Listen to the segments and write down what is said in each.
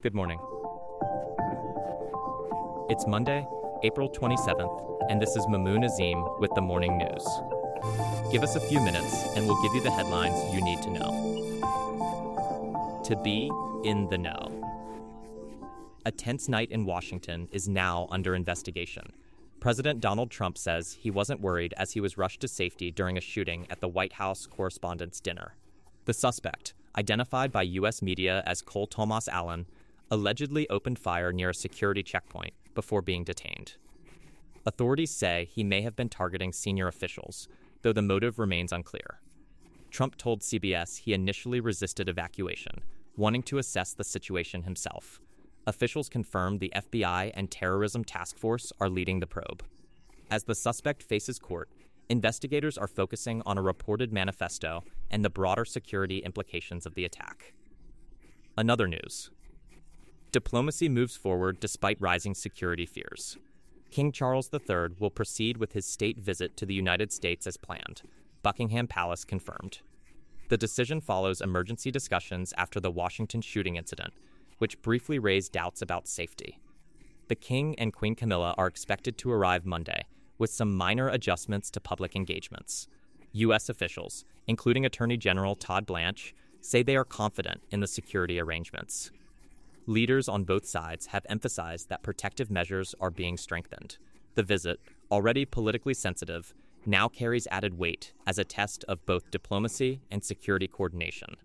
Good morning. It's Monday, April 27th, and this is Mamoon Azim with the Morning News. Give us a few minutes, and we'll give you the headlines you need to know. To be in the know. A tense night in Washington is now under investigation. President Donald Trump says he wasn't worried as he was rushed to safety during a shooting at the White House Correspondents' Dinner. The suspect, identified by U.S. media as Cole Thomas Allen, allegedly opened fire near a security checkpoint before being detained. Authorities say he may have been targeting senior officials, though the motive remains unclear. Trump told CBS he initially resisted evacuation, wanting to assess the situation himself. Officials confirmed the FBI and Terrorism Task Force are leading the probe. As the suspect faces court, investigators are focusing on a reported manifesto and the broader security implications of the attack. Another news. Diplomacy moves forward despite rising security fears. King Charles III will proceed with his state visit to the United States as planned, Buckingham Palace confirmed. The decision follows emergency discussions after the Washington shooting incident, which briefly raised doubts about safety. The King and Queen Camilla are expected to arrive Monday, with some minor adjustments to public engagements. U.S. officials, including Attorney General Todd Blanche, say they are confident in the security arrangements. Leaders on both sides have emphasized that protective measures are being strengthened. The visit, already politically sensitive, now carries added weight as a test of both diplomacy and security coordination.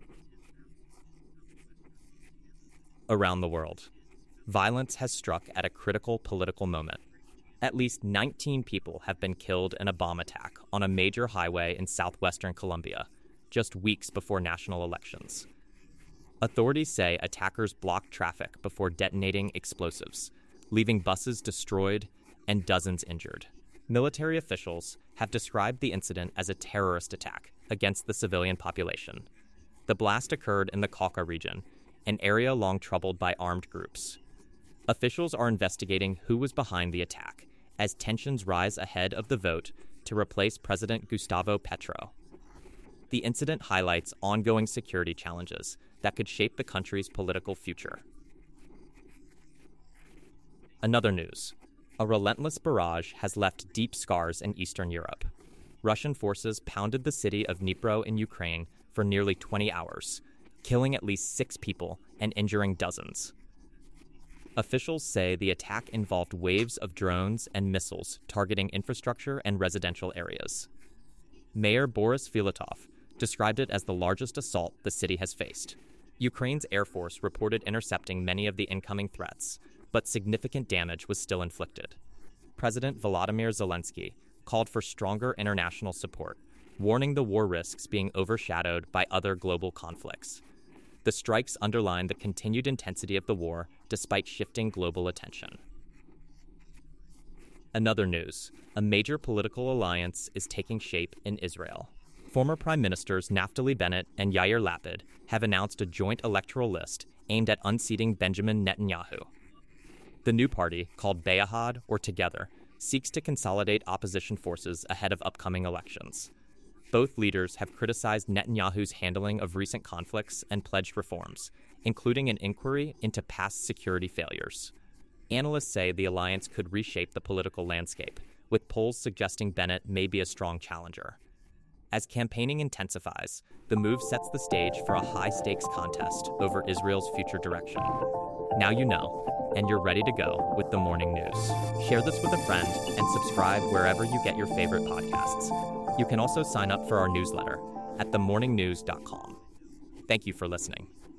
Around the world, violence has struck at a critical political moment. At least 19 people have been killed in a bomb attack on a major highway in southwestern Colombia, just weeks before national elections. Authorities say attackers blocked traffic before detonating explosives, leaving buses destroyed and dozens injured. Military officials have described the incident as a terrorist attack against the civilian population. The blast occurred in the Cauca region, an area long troubled by armed groups. Officials are investigating who was behind the attack, as tensions rise ahead of the vote to replace President Gustavo Petro. The incident highlights ongoing security challenges that could shape the country's political future. Another news. A relentless barrage has left deep scars in Eastern Europe. Russian forces pounded the city of Dnipro in Ukraine for nearly 20 hours, killing at least 6 people and injuring dozens. Officials say the attack involved waves of drones and missiles targeting infrastructure and residential areas. Mayor Boris Filatov described it as the largest assault the city has faced. Ukraine's Air Force reported intercepting many of the incoming threats, but significant damage was still inflicted. President Volodymyr Zelensky called for stronger international support, warning the war risks being overshadowed by other global conflicts. The strikes underline the continued intensity of the war despite shifting global attention. Another news. A major political alliance is taking shape in Israel. Former Prime Ministers Naftali Bennett and Yair Lapid have announced a joint electoral list aimed at unseating Benjamin Netanyahu. The new party, called Be'ahad or Together, seeks to consolidate opposition forces ahead of upcoming elections. Both leaders have criticized Netanyahu's handling of recent conflicts and pledged reforms, including an inquiry into past security failures. Analysts say the alliance could reshape the political landscape, with polls suggesting Bennett may be a strong challenger. As campaigning intensifies, the move sets the stage for a high-stakes contest over Israel's future direction. Now you know, and you're ready to go with the morning news. Share this with a friend and subscribe wherever you get your favorite podcasts. You can also sign up for our newsletter at themorningnews.com. Thank you for listening.